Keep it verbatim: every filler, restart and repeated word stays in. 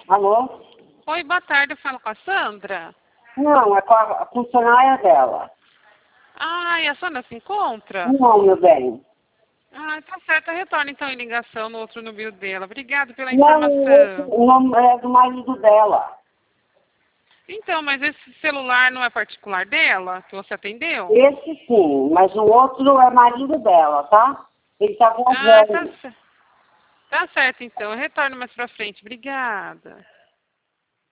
Alô? Oi, boa tarde, eu falo com a Sandra. Não, é com a, a funcionária dela. Ah, e a Sandra se encontra? Não, meu bem. Ah, tá certo, eu retorno então em ligação no outro número dela. Obrigada pela Não, informação. o nome é do marido dela. Então, mas esse celular não é particular dela, que você atendeu? Esse sim, mas o outro é marido dela, tá? Ele tá Ah, tá viajando. certo. Tá certo então, eu retorno mais pra frente. Obrigada.